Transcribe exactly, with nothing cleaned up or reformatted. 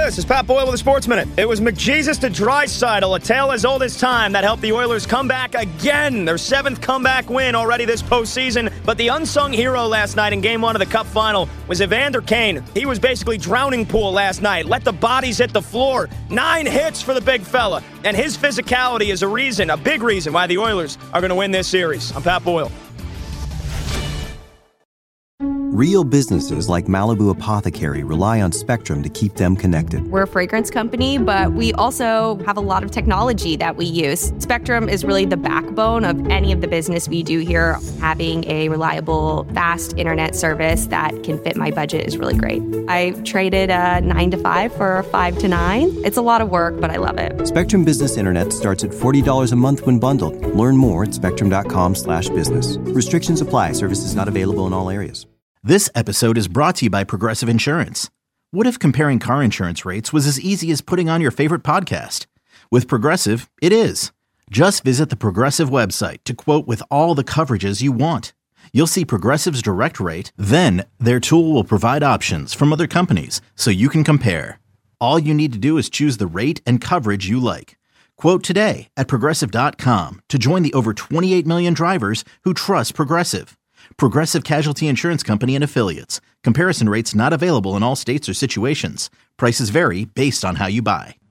Hey, this is Pat Boyle with the Sports Minute. It was McJesus to Draisaitl, a tale as old as time, that helped the Oilers come back again. Their seventh comeback win already this postseason. But the unsung hero last night in Game one of the Cup Final was Evander Kane. He was basically drowning pool last night. Let the bodies hit the floor. Nine hits for the big fella. And his physicality is a reason, a big reason, why the Oilers are going to win this series. I'm Pat Boyle. Real businesses like Malibu Apothecary rely on Spectrum to keep them connected. We're a fragrance company, but we also have a lot of technology that we use. Spectrum is really the backbone of any of the business we do here. Having a reliable, fast internet service that can fit my budget is really great. I traded a nine to five for a five to nine. It's a lot of work, but I love it. Spectrum Business Internet starts at forty dollars a month when bundled. Learn more at spectrum.com slash business. Restrictions apply. Services not available in all areas. This episode is brought to you by Progressive Insurance. What if comparing car insurance rates was as easy as putting on your favorite podcast? With Progressive, it is. Just visit the Progressive website to quote with all the coverages you want. You'll see Progressive's direct rate, then their tool will provide options from other companies so you can compare. All you need to do is choose the rate and coverage you like. Quote today at Progressive dot com to join the over twenty-eight million drivers who trust Progressive. Progressive Casualty Insurance Company and Affiliates. Comparison rates not available in all states or situations. Prices vary based on how you buy.